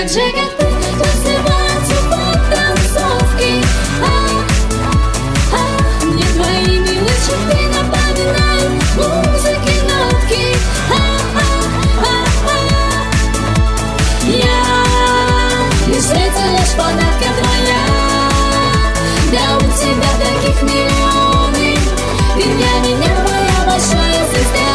так же, как ты, танцевать в подтанцовке. Мне твои милые черты напоминают музыки, нотки. Я лишь лишь подарка твоя. Да у тебя таких миллионы. Ты для меня моя большая звезда.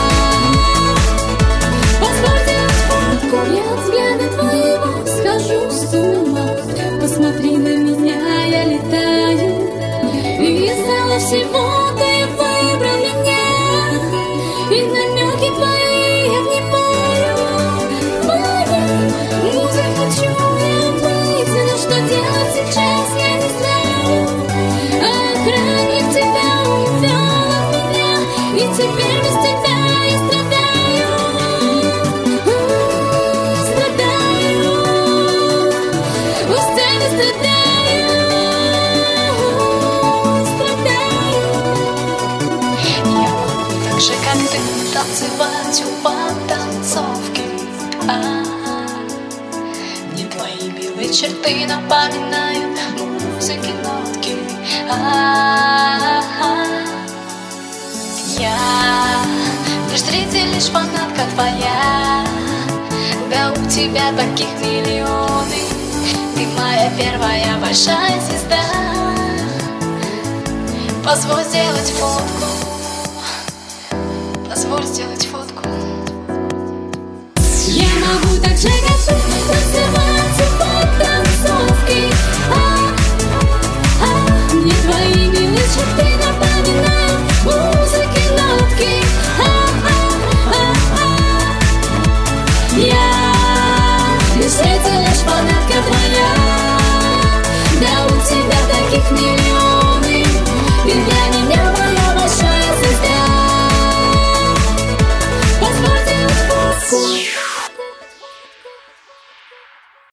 Позволь сделать фотку, я от взгляда твоего схожу с ума. Посмотри на меня, я летаю. И из зала всего ты выбрал меня. И намеки твои я внимаю. Моя муза, хочу я быть, но что делать сейчас я не знаю. Охранник тебя увел от меня, и теперь без тебя я страдаю. Страдаю, устаю, страдаю. Я могу так же, как ты, танцевать у подтанцовки. Мне твои милые черты напоминают музыки, нотки. Я лишь зритель, лишь фанатка твоя. Да у тебя таких миллионы. Ты моя первая большая звезда. Позволь сделать фотку. Позволь сделать фотку. Я могу так же,